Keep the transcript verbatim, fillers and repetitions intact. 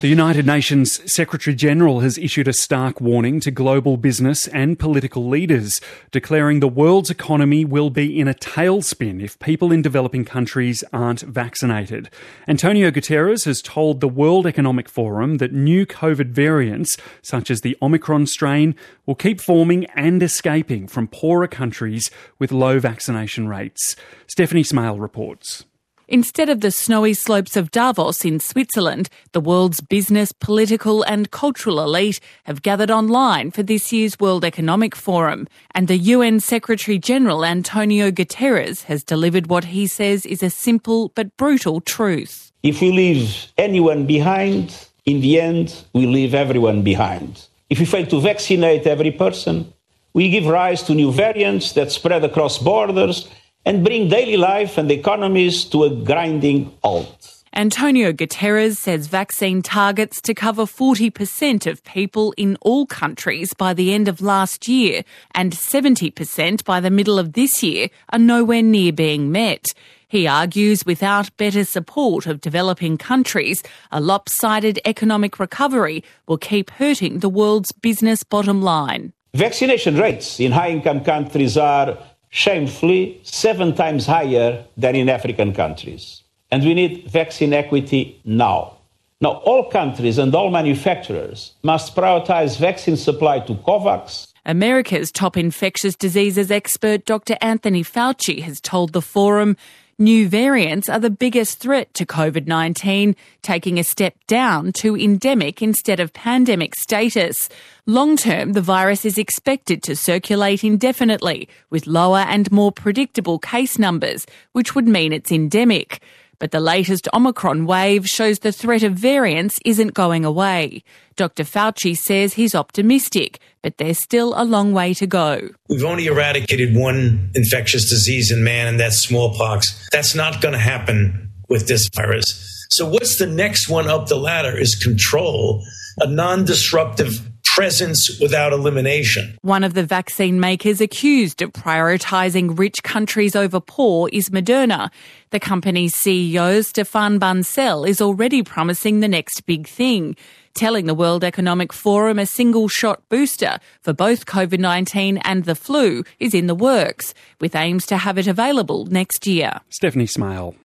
The United Nations Secretary-General has issued a stark warning to global business and political leaders, declaring the world's economy will be in a tailspin if people in developing countries aren't vaccinated. Antonio Guterres has told the World Economic Forum that new COVID variants, such as the Omicron strain, will keep forming and escaping from poorer countries with low vaccination rates. Stephanie Smale reports. Instead of the snowy slopes of Davos in Switzerland, the world's business, political and cultural elite have gathered online for this year's World Economic Forum, and the U N Secretary-General Antonio Guterres has delivered what he says is a simple but brutal truth. If we leave anyone behind, in the end, we leave everyone behind. If we fail to vaccinate every person, we give rise to new variants that spread across borders and bring daily life and economies to a grinding halt. Antonio Guterres says vaccine targets to cover forty percent of people in all countries by the end of last year and seventy percent by the middle of this year are nowhere near being met. He argues without better support of developing countries, a lopsided economic recovery will keep hurting the world's business bottom line. Vaccination rates in high-income countries are shamefully seven times higher than in African countries. And we need vaccine equity now. Now, all countries and all manufacturers must prioritize vaccine supply to COVAX. America's top infectious diseases expert Doctor Anthony Fauci has told the forum new variants are the biggest threat to COVID nineteen, taking a step down to endemic instead of pandemic status. Long-term, the virus is expected to circulate indefinitely with lower and more predictable case numbers, which would mean it's endemic. But the latest Omicron wave shows the threat of variants isn't going away. Doctor Fauci says he's optimistic, but there's still a long way to go. We've only eradicated one infectious disease in man, and that's smallpox. That's not going to happen with this virus. So what's the next one up the ladder is control, a non-disruptive presence without elimination. One of the vaccine makers accused of prioritising rich countries over poor is Moderna. The company's C E O, Stéphane Bancel, is already promising the next big thing, telling the World Economic Forum a single-shot booster for both COVID nineteen and the flu is in the works, with aims to have it available next year. Stephanie Smale.